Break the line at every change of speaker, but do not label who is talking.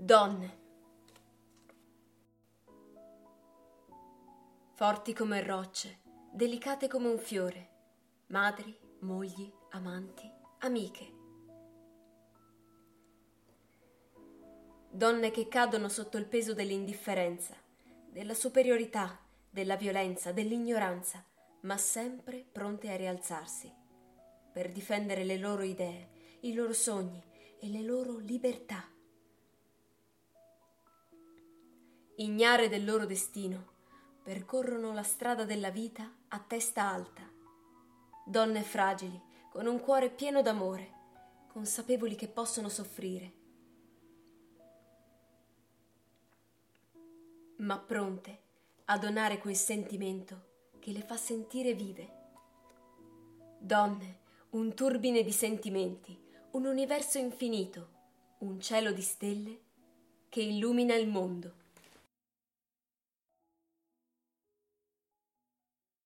Donne. Forti come rocce, delicate come un fiore, madri, mogli, amanti, amiche. Donne che cadono sotto il peso dell'indifferenza, della superiorità, della violenza, dell'ignoranza, ma sempre pronte a rialzarsi, per difendere le loro idee, i loro sogni e le loro libertà. Ignare del loro destino, percorrono la strada della vita a testa alta. Donne fragili, con un cuore pieno d'amore, consapevoli che possono soffrire, ma pronte a donare quel sentimento che le fa sentire vive. Donne, un turbine di sentimenti, un universo infinito, un cielo di stelle che illumina il mondo.